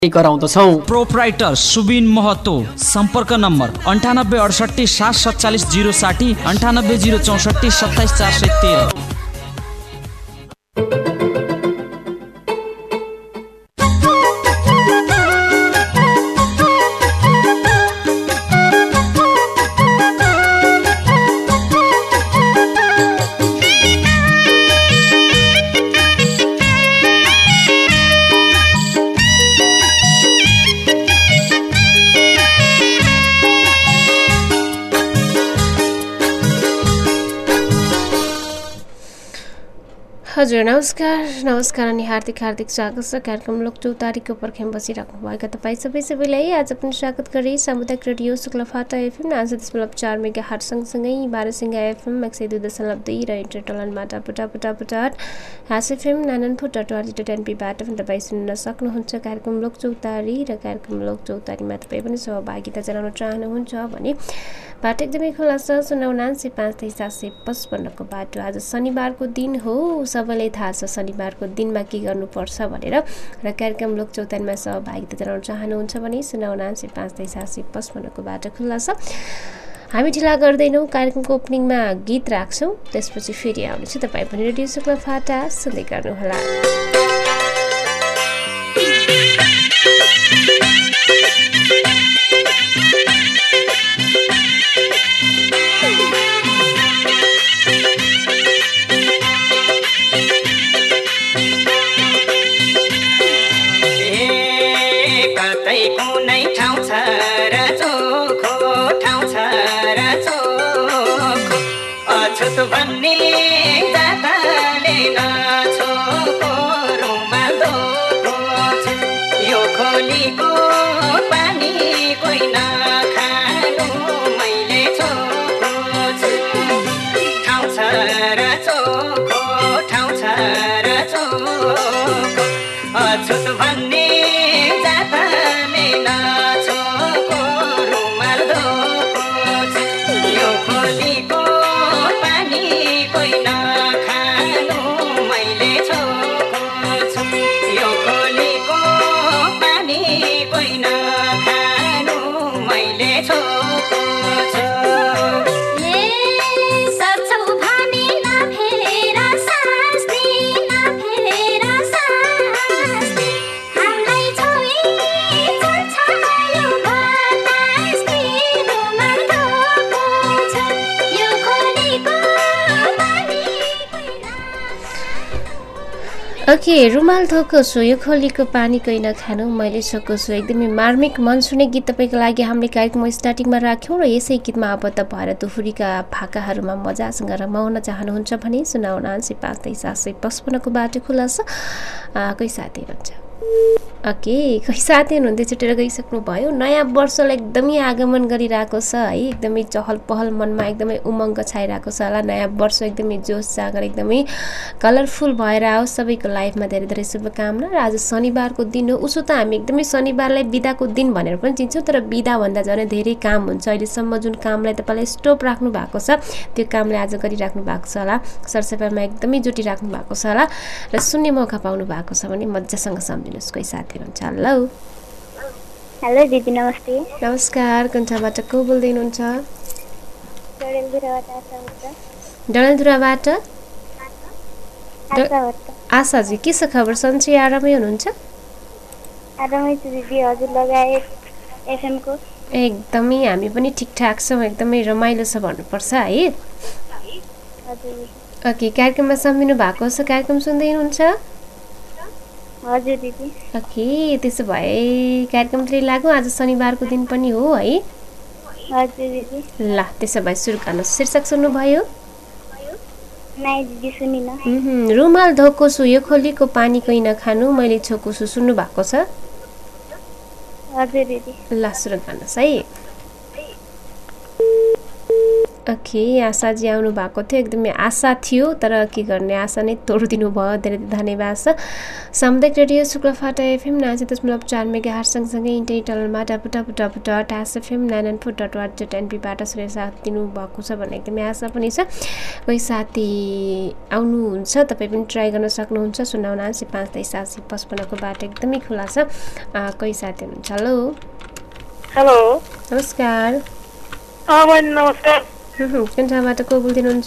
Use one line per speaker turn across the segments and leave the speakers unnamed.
गराउँदछौ।
प्रोप्राइटर सुबिन महतो। सम्पर्क नम्बर 9868 747 060 98 064 27 413।
हजुर नमस्कार अनि हार्दिक स्वागत छ कार्यक्रम लोकचौतारीको पर्खेम बसिराख्नु भएका तपाईँ सबैलाई आज पनि स्वागत गरे सामुदायिक रेडियो शुक्लाफाटा एफएम 90.4 मेगाहर्ज सँगसँगै बारसिंगा एफएम 102.2 र इन्टरनेटबाट पुटापुटापुटाट हाँस एफएम 99.4.npबाट पनि तपाईँ सुन्न सक्नुहुन्छ कार्यक्रम लोकचौतारी र कार्यक्रम लोकचौतारीमा तपाईँ पनि सहभागिता जनाउन चाहनुहुन्छ भने बाटो एकदमै खुला छ 09953 को बाटो। आज शनिबारको दिन हो, सबैलाई थाहा छ शनिबारको दिनमा के गर्नुपर्छ भनेर र कार्यक्रम लोकचौतारीमा सहभागिता जनाउन चाहनुहुन्छ भने 09953 को बाटो खुला छ। हामी ढिला गर्दैनौँ, कार्यक्रमको ओपनिङमा गीत राख्छौँ, त्यसपछि फेरि आउनेछु। तपाईँ पनि रेडियो शुक्लाफाटा सुन्दै गर्नुहोला।
भन्ने जाताले नछोको रुमाल धोको छ, यो खोलीको पानी कोही नखानु मैले छोको छु। ठाउँ छ र चोखो, ठाउँ छ र चोखो, अछुत भन्ने जाताले नछोको रुमाल धोको छ, यो खोलीको
ओके, रुमाल धोको छु, यो खोलीको पानी कोही नखानु मैले छोको छु। एकदमै मार्मिक मन छुने गीत तपाईँको लागि हामीले कार्यक्रम स्टार्टिङमा राख्यौँ र यसै गीतमा आबद्ध भएर दोहोरीका भाकाहरूमा मजासँग रमाउन चाहनुहुन्छ भने 09953 को बाटो खुला छ। कोही साथी हुन्छ ओके, कोही साथी हुनुहुन्थ्यो छुटेर गइसक्नु भयो। नयाँ वर्षलाई एकदमै आगमन गरिरहेको छ है, एकदमै चहल पहल मनमा एकदमै उमङ्ग छाइरहेको छ होला। नयाँ वर्ष एकदमै जोस जागर एकदमै कलरफुल भएर आओस् सबैको लाइफमा। धेरै धेरै शुभकामना। र आज शनिबारको दिन हो, उसो त हामी एकदमै शनिबारलाई बिदाको दिन भनेर पनि चिन्छौँ, तर बिदाभन्दा झन् धेरै काम हुन्छ। अहिलेसम्म जुन कामलाई तपाईँलाई स्टप राख्नु भएको छ त्यो कामलाई आज गरिराख्नु भएको छ होला, सरसफाइमा एकदमै जुटिराख्नु भएको छ होला र सुन्ने मौका पाउनु भएको छ भने मजासँग सम्झिनुहोस्। कोही साथी हुन्छ। हेलो
दिदी, नमस्ते।
नमस्कार, कन्ठाबाट को बोल्दै हुनुहुन्छ? डडेलधुराबाट आशाजी, के छ खबर? सन्चै आरामै हुनुहुन्छ?
आरामै छु दिदी, हजुर लगायत एफएम को
एकदमै हामी पनि ठिकठाक छौँ, एकदमै रमाइलो छ भन्नुपर्छ है। ओके, कार्यक्रममा सम्झिनु भएको छ, कार्यक्रम सुन्दै हुनुहुन्छ?
हजुर दिदी।
ओके, त्यसो भए कार्यक्रमले लागौँ, आज शनिबारको दिन पनि हो है।
हजुर दिदी।
ल त्यसो भए सुरु गर्नुहोस्। शीर्षक सुन्नुभयो?
नाइ दिदी, सुनिन।
रुमाल धोको छु, यो खोलीको पानी कोही नखानु मैले छोको छु, सुन्नु भएको छ?
हजुर दिदी।
ल सुरु गर्नुहोस् है। ओके आशाजी आउनु भएको थियो एकदमै आशा थियो तर के गर्ने आशा नै तोडिदिनु भयो धेरै धन्यवाद छ सामुदायिक रेडियो शुक्लफाटा एफएम 90.4 मेगाहर्ज सँगसँगै इन्टरनेटमा www.sfm994.org.np बाट सुनेर साथ दिनुभएको छ भन्ने एकदमै आशा पनि छ कोही साथी आउनुहुन्छ तपाईँ पनि ट्राई गर्न सक्नुहुन्छ 07975237755 को बाटो एकदमै खुला छ कोही साथी हुनुहुन्छ हेलो
हेलो
नमस्कार
नमस्कार
कुन ठाउँबाट को बोल्दै हुनुहुन्छ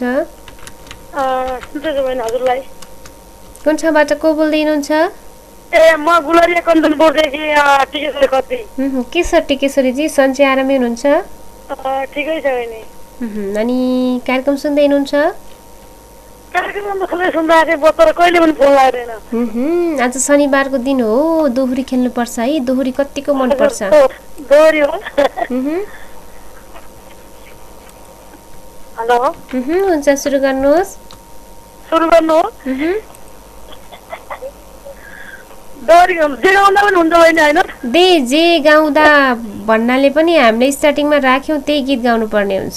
हजुरलाई
कुन ठाउँबाट को बोल्दै हुनुहुन्छ
ए म गुलरिया कञ्चनपुरदेखि टिकेश्वरी खत्री
केशर टिकेश्वरीजी सन्चै आरामै हुनुहुन्छ
ठिकै छ नि
अनि कार्यक्रम सुन्दै हुनुहुन्छ
कार्यक्रम त सधैँ सुन्दाखेरि बोतर कहिले पनि फोन लाग्दैन
आज शनिबारको दिन हो दोहोरी खेल्नुपर्छ है दोहोरी कतिको मनपर्छ
दोहोरी हो हेलो
हुन्छ सुरु गर्नुहोस्
दोहोरी जे गाउँदा पनि हुन्छ होइन होइन
जे गाउँदा भन्नाले पनि हामीले स्टार्टिङमा राख्यौँ त्यही गीत गाउनु पर्ने हुन्छ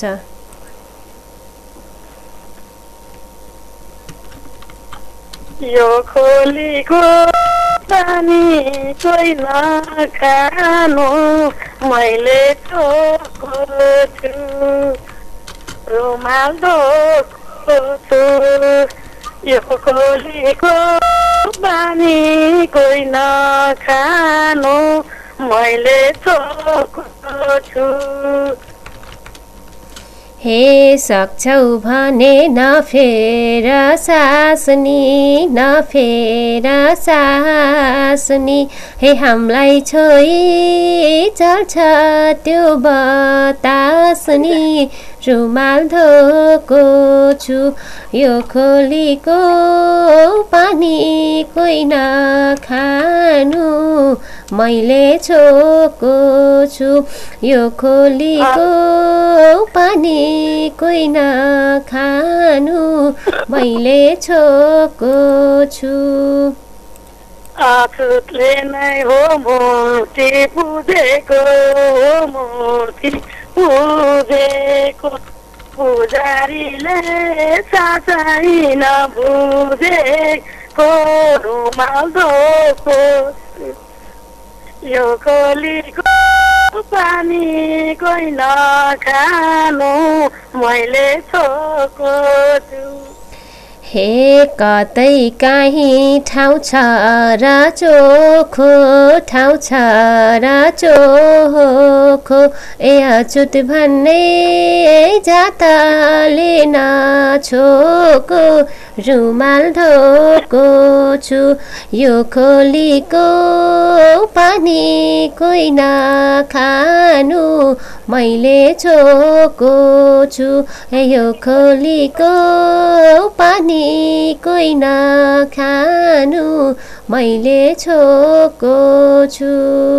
यो खोलीको पानी कोही नखानु मैले चोको छु रुमाल धोको छु यो खोलीको पानी कोही नखानु मैले चोको छु
हे सक्छौ भने नफेर सासनी हे हामीलाई छोई चल्छ त्यो बतासनी रुमाल धोको छु यो खोलीको पानी कोही नखानु मैले छोको छु यो खोलीको पानी कोही नखानु मैले छोको छु
आफूले नै हो मूर्ति पूजेको पुजारीले साँच्चै नबुझेको रुमाल धोको यो खोलीको पानी कोही नखानु मैले छोको छु
हे कतै काहीँ ठाउँ छ र चोखो ए अछुत भन्ने जातले नछोको रुमाल धोको छु यो खोलीको पानी कोही नखानु मैले छोको छु यो खोलीको पानी कोही नखानु मैले छोको छु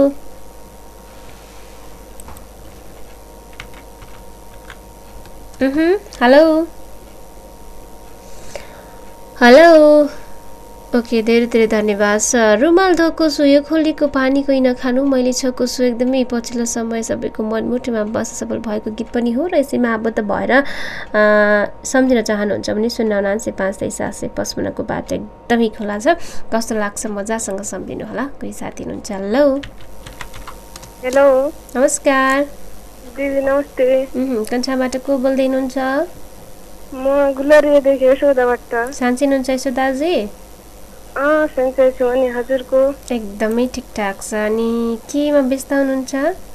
हेलो ओके धेरै धेरै धन्यवाद छ रुमाल धोको छु यो खोलीको पानी कोही नखानु मैले छोको छु एकदमै पछिल्लो समय सबैको मनमुटुमा बस सफल भएको गीत पनि हो र यसैमा आबद्ध भएर सम्झिन चाहनुहुन्छ भने 07975237755 को बाटो एकदमै खुला छ कस्तो लाग्छ मजासँग सम्झिनु होला कोही साथी हुनुहुन्छ
हेलो
नमस्कार
दिदी नमस्ते
कन्छाबाट को बोल्दै हुनुहुन्छ
म गुलरियादेखि यशोदाबाट
साँच्चै हुनुहुन्छ यशोदाजी
सन्चै छु अनि हजुरको
एकदमै ठिकठाक छ अनि केमा व्यस्त हुनुहुन्छ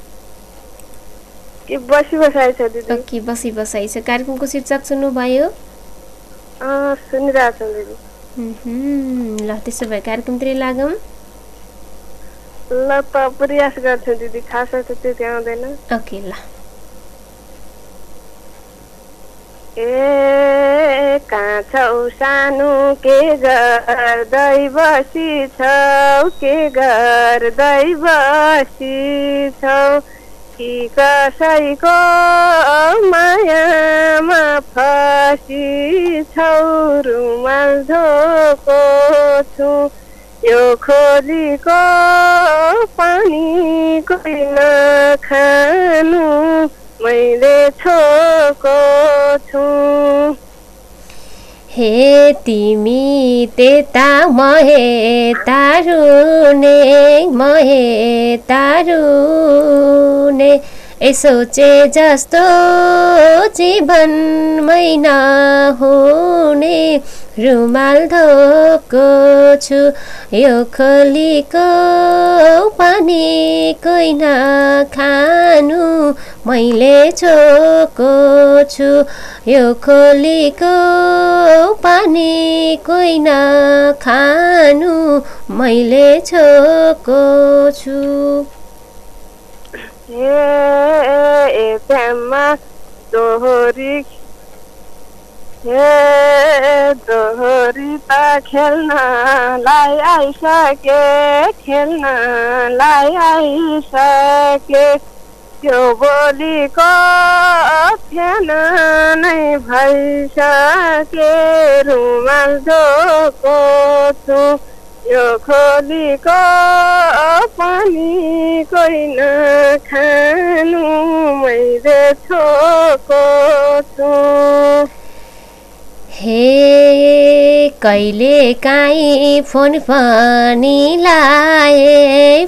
के बसिबसाइ छ दिदी
ओके बसिबसाइ छ कार्यक्रमको शीर्षक सुन्नुभयो
सुनिरहेको छु दिदी
ल त्यसो भए कार्यक्रमतिर लागौँ
ल त प्रयास गर्छु दिदी खासै त त्यति आउँदैन
ओके ल
ए कहाँ छौ सानो के गर्दै बसी छौ कि कसैको मायामा फसी छौ रुमाल धोको छु यो खोलीको पानी कोही नखानु मैले छोको छु
हे तिमी त्यता महे तारुने सोचे जस्तो जीवनमै नहुने रुमाल धोको छु यो खोलीको पानी कोही नखानु मैले छोको छु यो खोलीको पानी कोही नखानु मैले छोको छु
एफएममा दोहोरी त खेल्नलाई आइसके त्यो बोलीको फेन नै भइसके रुमाल धोको छु यो खोलीको पानी कोही नखानु मैले छोको छु
हे कहिले काहीँ फोन पनि लाए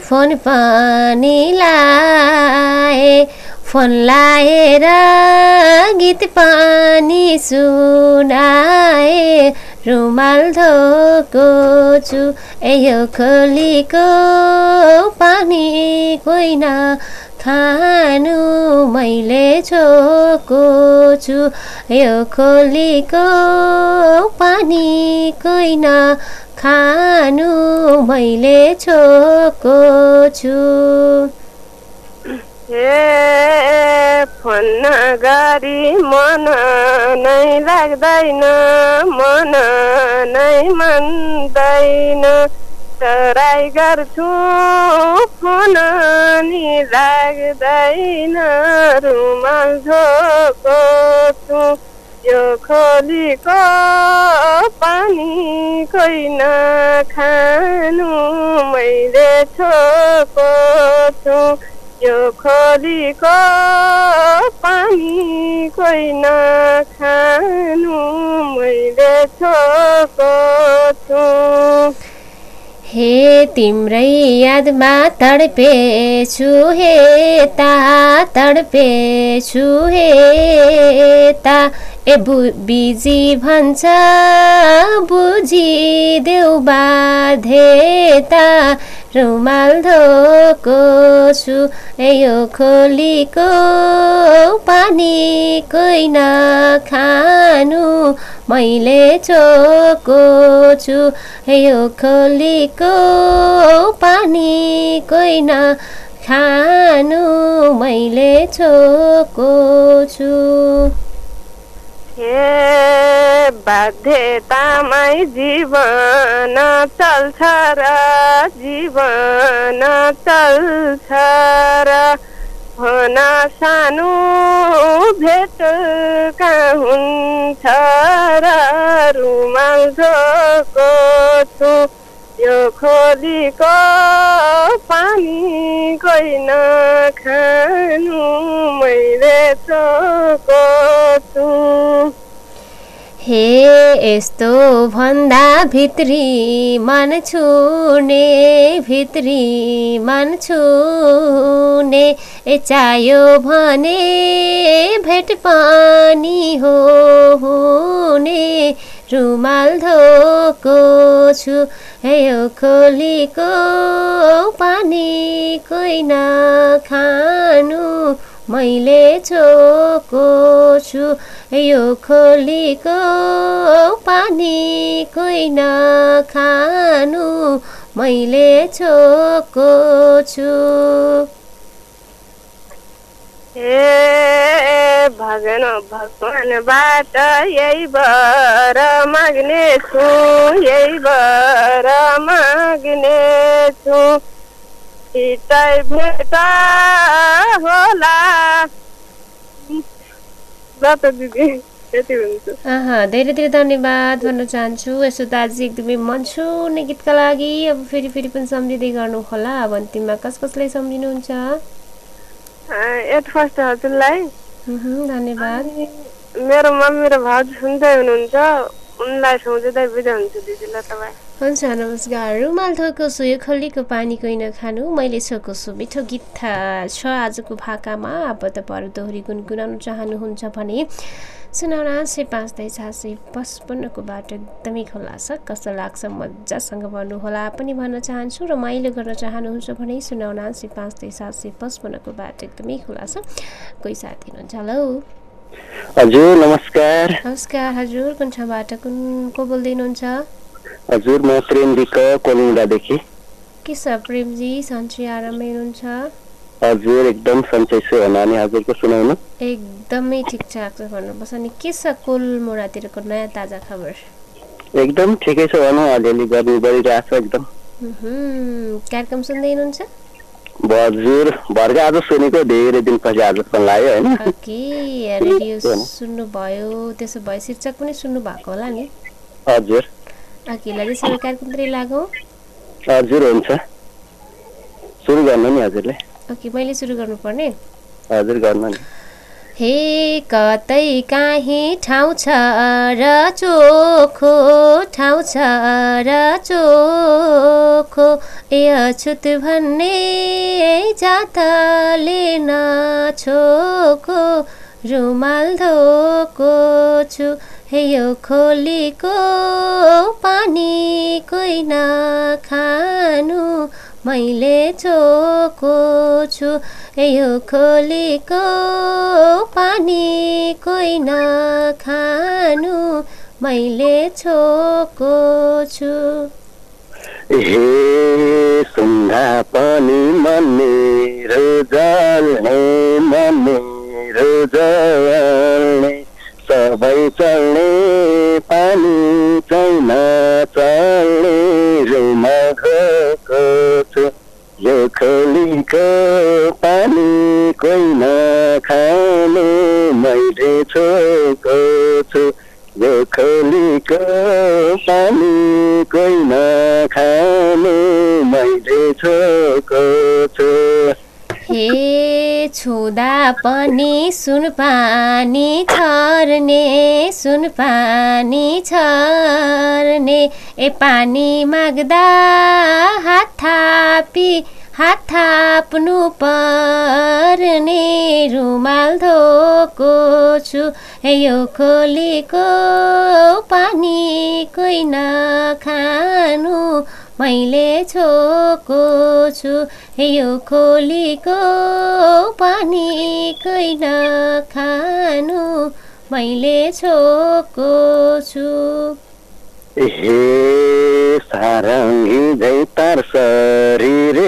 फोन लाएर गीत पनि सुनाए रुमाल धोको छु यो खोलीको पानी कोही नखानु मैले छोको छु यो खोलीको पानी कोही नखानु मैले छोको छु
हे फोन नगरी मन नै लाग्दैन मन नै मान्दैन तराई गर्छु फोन नि लाग्दैन रुमाल धोको छु यो खोलीको पानी कोही नखानु मैले छोको छु यो खोलीको पानी कोही नखानु मैले छोको छु
हे तिम्रै यादमा तडपेछु हेता ए बिजी भन्छ बुझिदेऊ बाध्यता रुमाल धोको छु यो खोलीको पानी कोही नखानु मैले छोको छु यो खोलीको पानी कोही नखानु मैले छोको छु
हे बाध्यतामै जीवन चल्छ र हुन सानो भेट कहाँ हुन्छ र रुमाल धोको छु यो खोलीको पानी कोही नखानु मैले छोको छु
हे यस्तो भन्दा भित्री मन छुने चाह्यो भने भेट पनि हुने रुमाल धोको छु यो खोलीको पानी कोही नखानु मैले छोको छु यो खोलीको पानी कोही नखानु मैले छोको छु
हे भगवानबाट यही वर माग्ने छु छिटै भेट होला दिदी यति हुन्छ
धेरै धेरै धन्यवाद भन्न चाहन्छु यसो दाजु एकदमै मन छुने गीतका लागि अब फेरि पनि सम्झिँदै गर्नु होला अब अन्तिममा कसलाई सम्झिनुहुन्छ
एट फर्स्ट हजुरलाई
धन्यवाद
मेरो मम्मी र भाउजू सुन्दै हुनुहुन्छ उनलाई सम्झिँदै बिदा हुन्छु दिदी ल तपाईँ
हुन्छ नमस्कार रुमाल थोको यो खोलीको पानी कोही नखानु मैले छोको छु मिठो गीत छ आजको भाकामा अब तपाईँहरू दोहोरी गुनगुनाउन चाहनुहुन्छ भने 0985 को बाटो एकदमै खुला छ कस्तो लाग्छ मजासँग भन्नुहोला पनि भन्न चाहन्छु रमाइलो गर्न चाहनुहुन्छ भने 0985 को बाटो एकदमै खुला छ कोही साथी हुनुहुन्छ हेलो
हजुर नमस्कार
नमस्कार हजुर कुन ठाउँबाट को बोल्दै हुनुहुन्छ
हजुर म प्रेम विक कोलिङडादेखि
के छ प्रेमजी सन्चै आरामै हुनुहुन्छ
हजुर एकदम सन्चै छु अनि हजुरको सुनाउनु
एकदमै ठिकठाक छ भन्नुपर्छ नि के छ कोलमोडातिरको नयाँ ताजा खबर
एकदम ठिकै छ भनौँ अलिअलि गर्मी बढिरहेको छ एकदम
कार्यक्रम सुन्दै हुनुहुन्छ
हजुर भर्खर आज सुनेको धेरै दिनपछि आज फोन लाग्यो होइन
ओके रेडियो सुन्नुभयो त्यसो भए शीर्षक पनि सुन्नु भएको होला नि
हजुर
अघिल्लो समय कार्यक्रमतिर लागौँ
हजुर हुन्छ सुरु गर्नु नि हजुरले
ओके मैले सुरु गर्नुपर्ने
हजुर गर्नु नि
हे कतै काहीँ ठाउँ छ र चोखो ठाउँ छ र चोखो ए अछुत भन्ने जातले नछोको रुमाल धोको छु हे यो खोलीको पानी कोही नखानु मैले छोको छु यो खोलीको पानी कोही नखानु मैले छोको छु
हे सुन्दा पनि मन्ने रोजल्ने सबै चल्ने पानी चाहिँ नचल्ने रुमा गएको छु यो खोलीको पानी कोही नखाने मैले छोएको छु यो खोलीको पानी कोही नखाने मैले छोएको छु
हे छुँदा पनि सुन पानी छर्ने ए पानी माग्दा हात थाप्नु पर्ने रुमाल धोको छु यो खोलीको पानी कोही नखानु मैले छोको छु यो खोलीको पानी कोही नखानु मैले छोको छु
हे सारङ्गी झै तार शरीर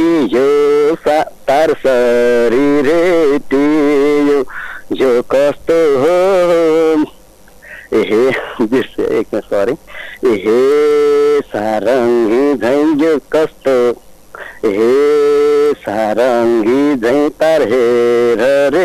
टियो जो कस्तो हो एकमा सरी हे सारङ्गी झै यो कस्तो हे सारङ्गी झै तार हेर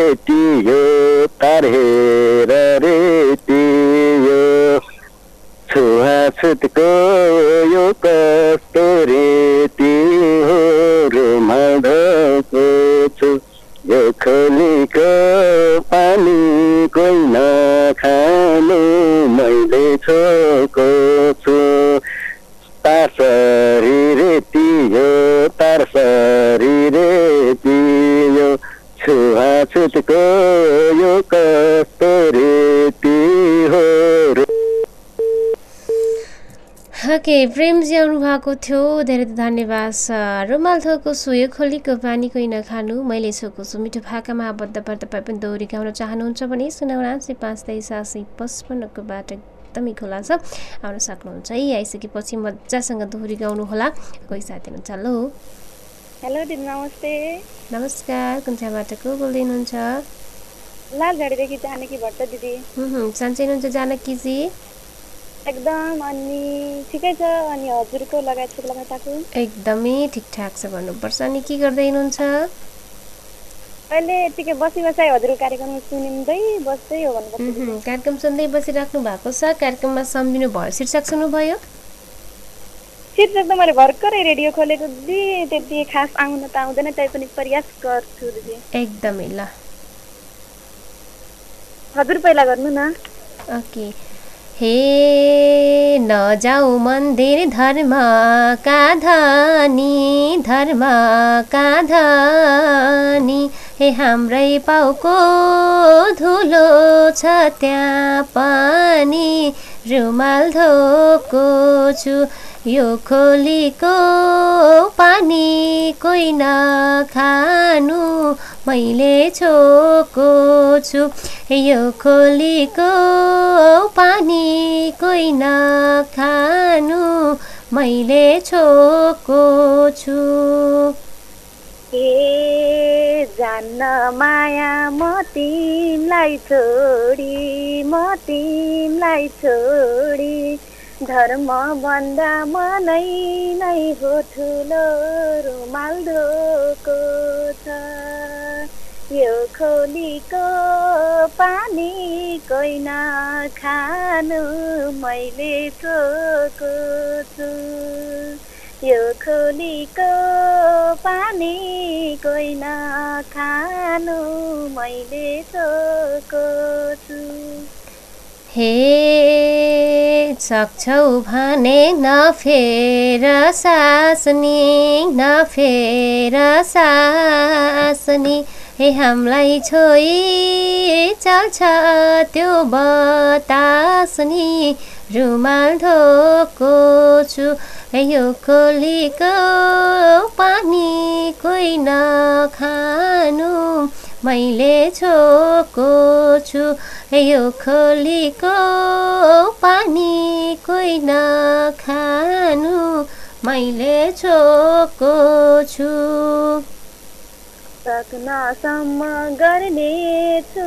रेटियो छुवाछुतको यो कस्तो रेती हो रुमाल धोको छु यो खोलीको पानी कोही नखाने मैले छोको छु तार शरीर छुवाछुतको यो कस्तो रेती हो
ओके प्रेमजी आउनु भएको थियो धेरै धन्यवाद छ रुमाल थोको छु यो खोलीको पानी कोही नखानु मैले छोको छु मिठो भाकामा आबद्ध पर तपाईँ पनि दोहोरी गाउन चाहनुहुन्छ भने 0985 को बाटो एकदमै खुला छ आउन सक्नुहुन्छ है आइसकेपछि मजासँग दोहोरी गाउनु होला कोही साथी हुनुहुन्छ
हेलो दिदी नमस्ते
नमस्कार कुन ठाउँबाट को बोल्दै हुनुहुन्छ
लालझाडीदेखि जानकी भट्ट दिदी
सन्चै हुनुहुन्छ जानकीजी
एकदम अनि ठिकै छ अनि हजुरको लगायत शुभकामनाको
एकदमै ठिकठाक छ भन्नुपर्छ अनि के गर्दै हुनुहुन्छ
अहिले यतिकै बसी हजुरको कार्यक्रम सुनिँदै बस्दै हो भन्नुपर्छ
कार्यक्रम सुन्दै बसिराख्नु भएको छ कार्यक्रममा सम्झिनु भयो शीर्षक सुन्नुभयो
शीर्षक त मैले भर्खरै रेडियो खोलेको दिदी त्यति खास आउन त आउँदैन तै पनि प्रयास गर्छु दिदी
एकदमै ल
हजुर पहिला गर्नु न।
ओके। हे नजाऊ मन्दिर धर्म का धनी हे हाम्रै पाउको धुलो छ त्यहाँ पनि रुमाल धोको छु यो खोलीको पानी कोही नखानु मैले छोको छु यो खोलीको पानी कोही नखानु मैले छोको छु।
ए जान्न माया म तिमीलाई छोडी धर्म भन्दा मनै नै हो ठुलो रुमाल धोको छ यो खोलीको पानी कोही नखानु मैले छोको छु यो खोलीको पानी कोही नखानु मैले छोको छु।
हे सक्छौ भने नफेर सासनी हे हामीलाई छोई चल्छ त्यो बतासनी रुमाल धोको छु यो खोलीको पानी कोही नखानु मैले छोको छु यो खोलीको पानी कोही नखानु मैले छोको छु।
सक्नसम्म गर्नेछु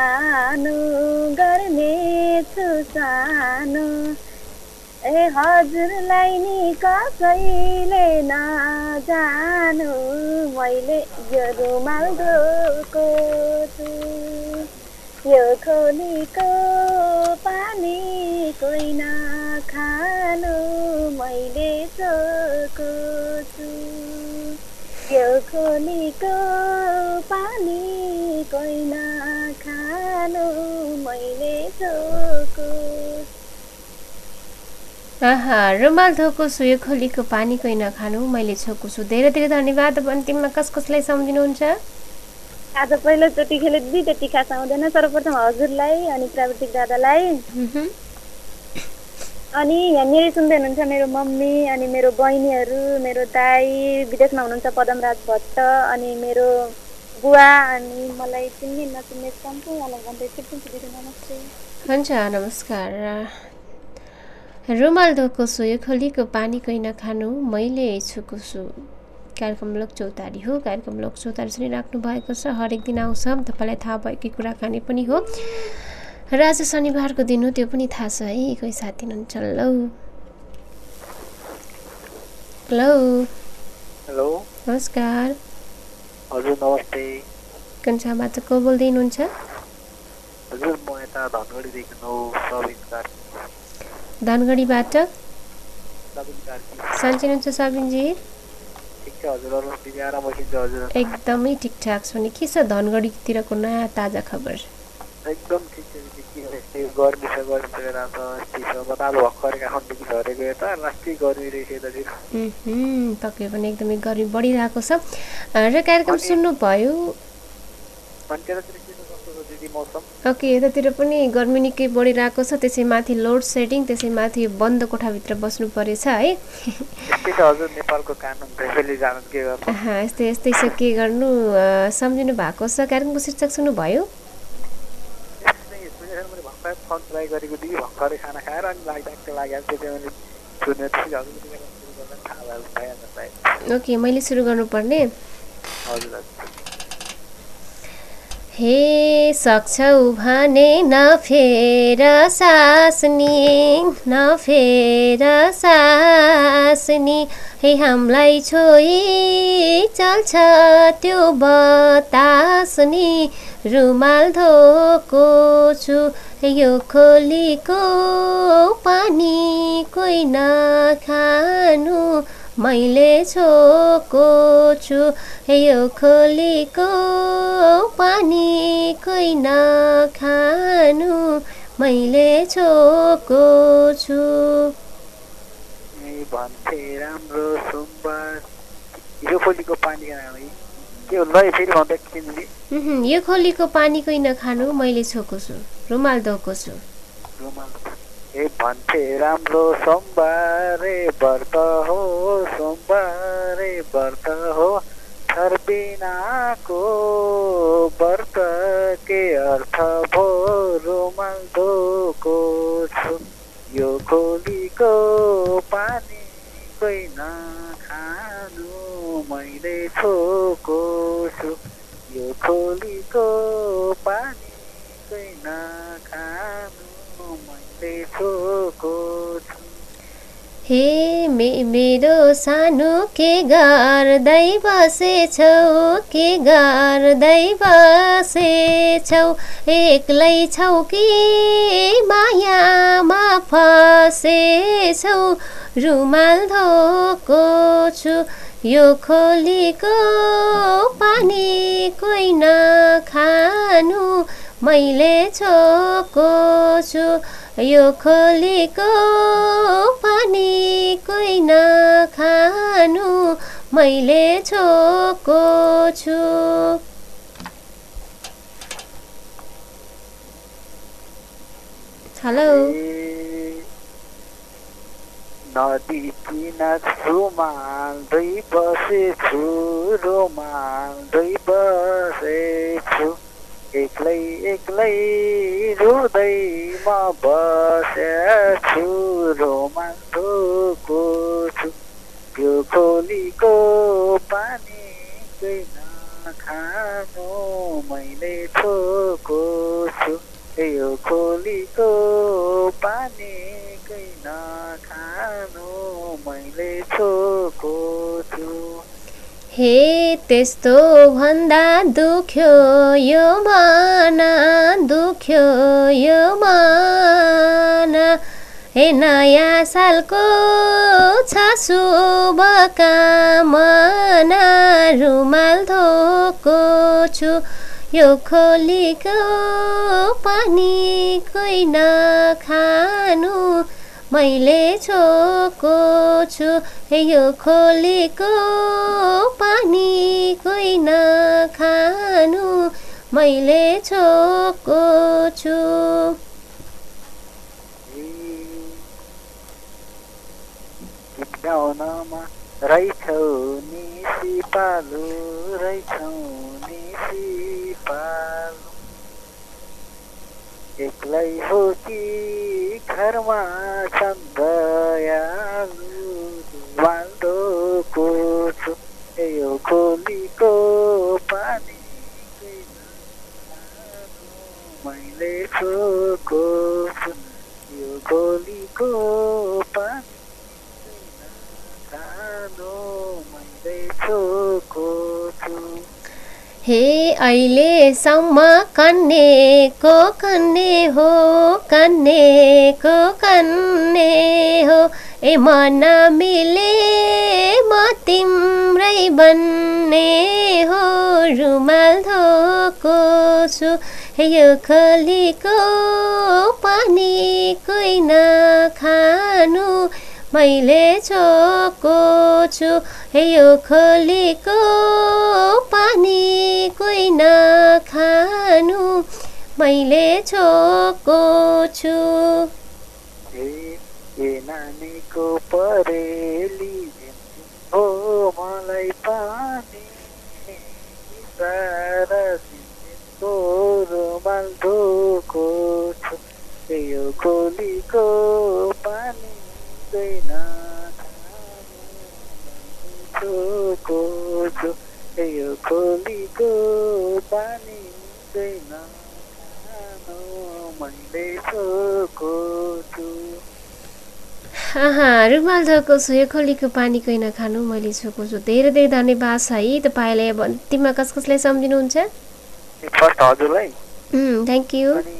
सानो ए हजुरलाई नि कसैले नजानु मैले यो रुमाल धोको छु यो खोलीको पानी कोही नखानु मैले छोको छु यो खोलीको पानी कोही नखानु मैले छोको
रुमाल धोको छु यो खोलीको पानी कोही नखानु मैले छोको छु। धेरै धेरै धन्यवाद। अब अन्तिममा कसलाई सम्झिनुहुन्छ?
आज पहिलोचोटि खेले दिदी त्यति खास आउँदैन। सर्वप्रथम हजुरलाई अनि प्राविधिक दादालाई अनि यहाँनिर सुन्दै हुनुहुन्छ मेरो मम्मी अनि मेरो बहिनीहरू मेरो दाई विदेशमा हुनुहुन्छ पदमराज भट्ट अनि मेरो बुवा अनि मलाई चिन्ने नचिन्ने सम्पूर्णलाई भन्दै नमस्ते।
हुन्छ नमस्कार। रुमाल धोको छु यो खोलीको पानी कोही नखानु मैले छोको छु। कार्यक्रम लोक चौतारी हो। कार्यक्रम लोक चौतारी सुनिराख्नु भएको छ। हरेक दिन आउँछ तपाईँलाई थाहा भएकै कुराकानी पनि हो र आज शनिबारको दिन हो त्यो पनि थाहा छ है। कोही साथी हुनुहुन्छ? हेलो नमस्कार।
हजुर नमस्ते।
कन्छाबाट को बोल्दै हुनुहुन्छ?
हजुर म यता धनगढीदेखि सबिन कार्की।
धनगढीबाट
सबिन कार्की।
सन्चै हुनुहुन्छ सबिनजी?
ठिक छ हजुर। अरू दिदी आराम बसिन्छ हजुर?
एकदमै ठिकठाक छ। नि के छ धनगढीतिरको नयाँ ताजा खबर?
एकदम ठिक छ दिदी। के गर्मी छ बतालो भर्खर काठमाडौँदेखि झरेको यता राष्ट्रिय गर्मी रहेछ यतातिर।
पक्कै पनि एकदमै गर्मी बढिरहेको छ र कार्यक्रम सुन्नुभयो? ओके यतातिर पनि गर्मी निकै बढिरहेको छ। त्यसै माथि लोड सेडिङ त्यसै माथि बन्द कोठाभित्र बस्नु परेछ है। यस्तै छ के गर्नु सम्झिनु भएको छ। कार्यक्रमको शीर्षक सुन्नुभयो? ओके मैले सुरु गर्नुपर्ने? हे सक्छौ भने नफेर सासनी हे हामीलाई छोई चल्छ त्यो बतासनी रुमाल धोको छु यो खोलीको पानी कोही नखानु मैले छोको छु यो खोलीको पानी कोही नखानु मैले छोको छु
भन्थे राम्रो सोमबार यो खोलीको पानी के हो ल फेरि भन्दा किन्ली
यो खोलीको पानी कोही नखानु मैले छोको छु रुमाल धोको छु
ए भन्थे राम्रो सोमबारे व्रत हो सोमबारे व्रत हो थर बिनाको व्रत के अर्थ भो रुमाल धोको छु यो खोलीको पानी कोही नखानु मैले छोको छु यो खोलीको पानी कोही नखानु मैले छोको छु
हे मेरो सानो के गर्दै बसेछौ के गर्दै बसेछौ एक्लै छौ कि मायामा फसेछौ रुमाल धोको छु यो खोलीको पानी कोही नखानु मैले छोको छु यो खोलीको पानी कोही नखानु मैले छोको छु हेलो
नदी किनार रुमाल धोइ बसेछु रुमाल धोइ बसेछु एक्लै एक्लै रुँदै म बसेछु रुमाल धोको छु यो खोलीको पानी कोही नखानु मैले छोको छु यो खोलीको पानी कोही नखानु मैले छोको छु
हे त्यस्तो भन्दा दुख्यो यो मन दुख्यो यो मन हे नयाँ सालको छ शुभकामना रुमाल धोको छु यो खोलीको पानी कोही नखानु मैले छोको छु यो खोलीको पानी कोही नखानु मैले छोको छु
गाउनमा रहेछौ नि सिपालु रहेछौ नि सिपालु एक्लै हो कि घरमा छन् दयालु रुमाल धोको छु यो खोलीको पानी मैले छोको छु यो खोलीको पानी मैले छोको छु
हे अहिलेसम्म कन्नेको कन्ने हो कन्नेको कन्ने हो ए मन मिले म तिम्रै बन्ने हो रुमाल धोको छु यो खोलीको पानी कोही नखानु मैले छोको छु यो खोलीको पानी कोही नखानु मैले छोको छु
ए नानीको परेली हो मलाई पानी सारा दिनको रुमाल धोको छु यो खोलीको पानी कोही नखानु छोको छु यो खोलीको पानी कोही नखानु मैले छोको छु
रुमाल धोको छु यो खोलीको पानी कोही नखानु मैले छोको छु धेरै धेरै धन्यवाद छ है तपाईँले अब अन्तिममा कसले सम्झिनुहुन्छ
फर्स्ट हजुरलाई
थ्याङ्क यू
अनि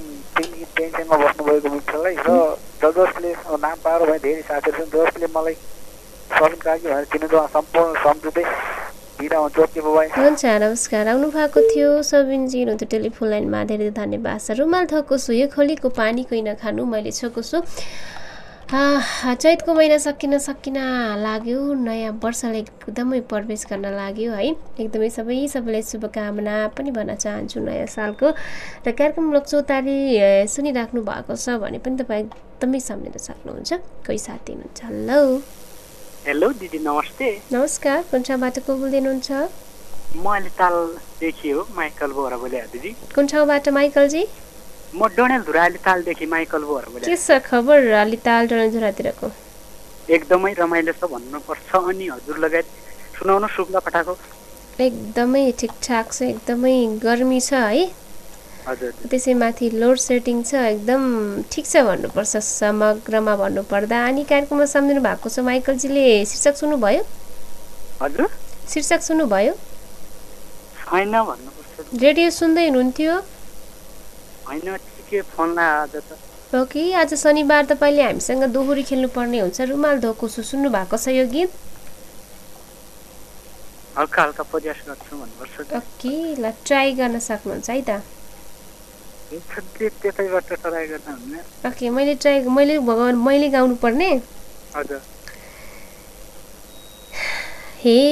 टेन्सनमा बस्नुभएको मित्रलाई र जसले नाम पाएर भयो धेरै साथीहरू छन् जसले मलाई सबिन काकी भनेर चिन्नु सम्पूर्ण सम्झुँदै बिदा हुन्छ। Okay bye.
हुन्छ नमस्कार। आउनु भएको थियो सबिनजी हुनुहुन्थ्यो टेलिफोन लाइनमा, धेरै धन्यवाद छ। रुमाल थोको छु यो खोलीको पानी कोही नखानु मैले छोको छु। चैतको महिना सकिन लाग्यो, नयाँ वर्षले एकदमै प्रवेश गर्न लाग्यो है। एकदमै सबैलाई शुभकामना पनि भन्न चाहन्छु नयाँ सालको। र कार्यक्रम लोकचौतारी सुनिराख्नु भएको छ भने पनि तपाईँ एकदमै सम्झिन सक्नुहुन्छ। कोही साथी हुनुहुन्छ।
हेलो दिदी नमस्ते।
नमस्कार। कुन ठाउँबाट को बोल्दै हुनुहुन्छ?
म अलितालदेखि हो, माइकल बोहरा बोले दिदी।
कुन ठाउँबाट माइकलजी?
म डडेलधुरा अलितालदेखि माइकल बोहरा बोले।
के छ खबर अलिताल डडेलधुरातिरको?
एकदमै रमाइलो छ भन्नुपर्छ। अनि हजुर लगायत सुनाउनु शुक्ला फटाको।
एकदमै ठिकठाक छ, एकदमै गर्मी छ है।
हजुर।
त्यसैमाथि लोड सेटिङ छ, एकदम ठिक छ भन्नुपर्छ समग्रमा भन्नुपर्दा। अनि कार्यक्रममा सम्झिनु भएको छ माइकलजीले। शीर्षक सुन्नुभयो?
हजुर।
शीर्षक सुन्नुभयो?
छैन भन्नुपर्छ।
रेडियो सुन्दै हुनुहुन्थ्यो?
होइन के फोन आज त।
ओके, आज शनिबार तपाईँले हामीसँग दोहोरी खेल्नुपर्ने हुन्छ। रुमाल धोको छु सुन्नु भएको छ यो गीत?
हल्का हल्का प्रयास गर्छु भन्नुपर्छ।
ओके ल, ट्राई गर्न सक्नुहुन्छ है त?
त्यसैबाट ट्राई गर्दा हुन्न।
ओके, मैले गाउनु पर्ने?
हजुर।
हे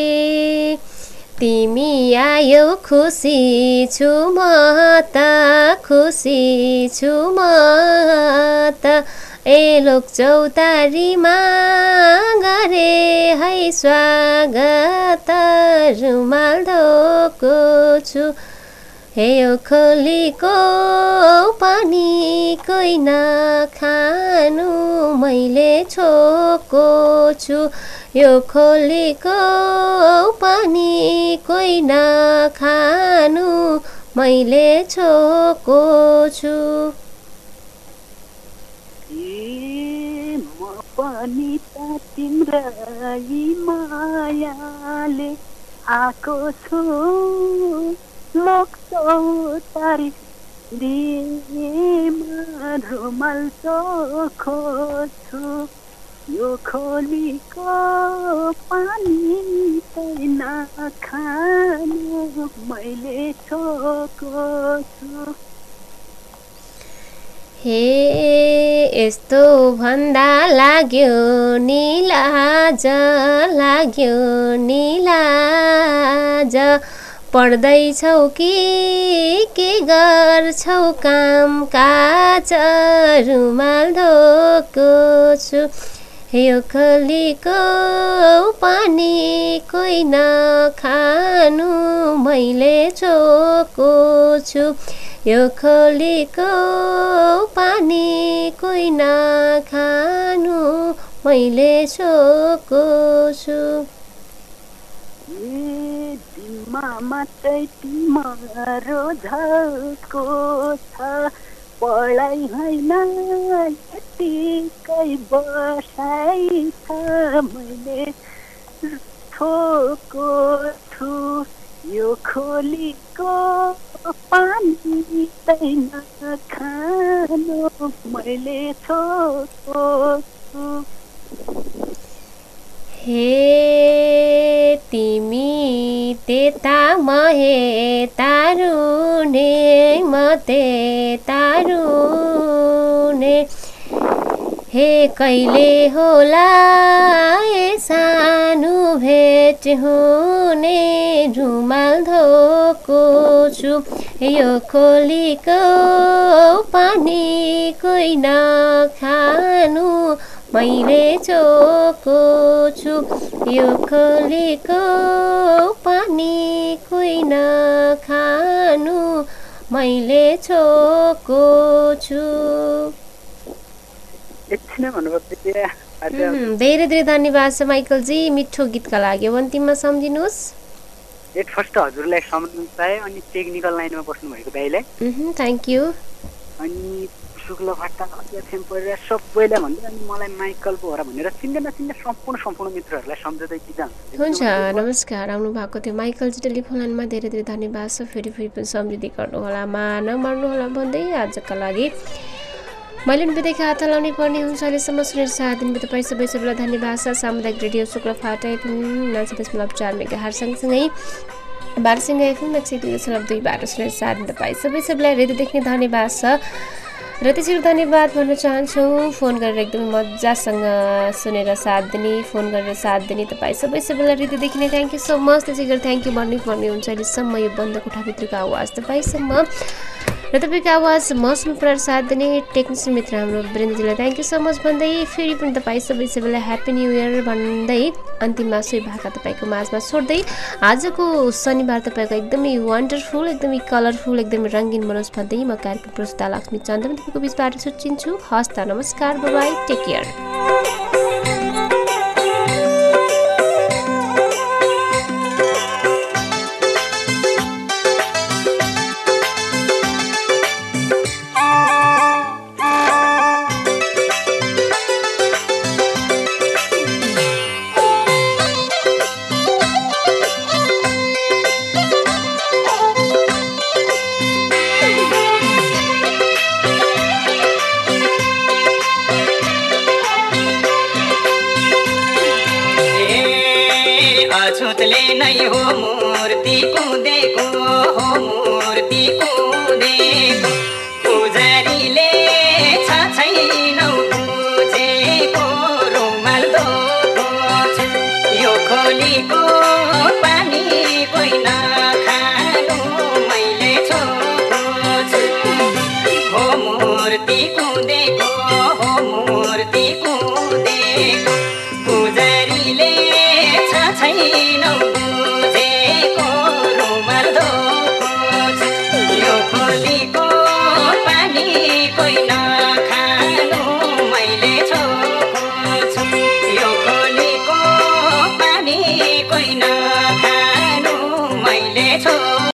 तिमी आयो खुसी छु म त, खुसी छु म त। ए लोकचौतारीमा गरे है स्वागत, रुमाल धोको छु। हे यो खोलीको पानी कोही नखानु मैले छोको छु। यो खोलीको पानी कोही नखानु मैले छोको छु।
म पनि त तिम्रै मायाले आएको छु, लोकचौतारी रुमाल चोखो छु। यो खोलीको पानी कोही नखानु मैले छोको छु।
हे यस्तो भन्दा लाग्यो नि लाज, लाग्यो नि लाज। पढ्दैछौ कि के गर्छौ काम काज, रुमाल धोको छु। यो खोलीको पानी कोही नखानु मैले छोको छु। यो खोलीको पानी कोही नखानु मैले छोको छु।
दिनमा मात्रै तिम्रो झल्को छ, पढाइ होइन यतिकै बसाइ छ। मैले छोको छु यो खोलीको पानी तै नखानु मैले छोको छु।
हे तिमी त्यता म यता रुने, म त्यता रुने। हे कहिले होला सानो भेट हुने, रुमाल धोको छु। यो खोलीको पानी कोही नखानु मैले छोको छु। यो खोलीको पानी कोही नखानु मैले छोको छु। धेरै धेरै धन्यवाद छ माइकलजी मिठो गीतका लागि। अन्तिममा सम्झिनुहोस्।
एट फर्स्ट हजुरलाई सम्झिनु चाहे अनि टेक्निकल लाइनमा बस्नु भएको दाइलाई
थ्याङ्क यू।
अनि शुक्ल भट्टा परिवार सबैलाई भन्दै अनि मलाई माइकल बोहरा भनेर चिन्ने नचिन्ने सम्पूर्ण मित्रहरूलाई सम्झँदै कि जान्छ।
हुन्छ नमस्कार। आउनु भएको थियो माइकलजी टेलिफोन लाइनमा। धेरै धेरै धन्यवाद छ। फेरि पनि सम्झिँदै गर्नुहोला, नमर्नुहोला भन्दै आजका लागि मैले बितेका हात हलाउनै पर्ने हुन्छ अहिलेसम्म सुनेर साथ दिनुभयो तपाईँ सबै सबैलाई धन्यवाद छ। सामुदायिक रेडियो शुक्रफाटा FM 90.4 मेगाहर्ज सँगसँगै बारसिंह FM 102.2बाट सुनेर साथ दिनु तपाईँ सबै सबैलाई हृदयदेखि धन्यवाद छ र त्यसरी धन्यवाद भन्न चाहन्छौँ फोन गरेर एकदमै मजासँग सुनेर साथ दिने फोन गरेर साथ दिने तपाईँ सबै सबैलाई हृदयदेखि नै थ्याङ्क यू सो मच। त्यसै गरी थ्याङ्क यू भन्नै पर्ने हुन्छ अहिलेसम्म यो बन्द कोठाभित्रको आवाज तपाईँसम्म र तपाईँको आवाज मौसम पुऱ्याएर साथ दिने टेक्निसियन मित्र हाम्रो वीरेन्द्रजीलाई थ्याङ्क यू सो मच भन्दै फेरि पनि तपाईँ सबै सबैलाई ह्याप्पी न्यू इयर भन्दै अन्तिममा सोही भाका तपाईँको माझमा छोड्दै आजको शनिबार तपाईँको एकदमै वन्डरफुल एकदमै कलरफुल एकदमै रङ्गिन मनोज भन्दै म कार्यक्रम प्रस्तुता लक्ष्मी चन्द्र तपाईँको बिचबाट छुट्टिन्छु। हस् त नमस्कार, बाई टेक केयर।
अछुतले नै हो मूर्ति कुदेको हो मूर्ति कुदेको पुजारीले छ छैनौ बुझेको रुमाल धोको छ यो खोलीको पानी कोही नखानु मैले छोको छु हो मूर्ति कुदेको हो मूर्ति कुदेको पुजारीले छैनौ बुझेको रुमाल धोको छ यो खोलीको पानी कोही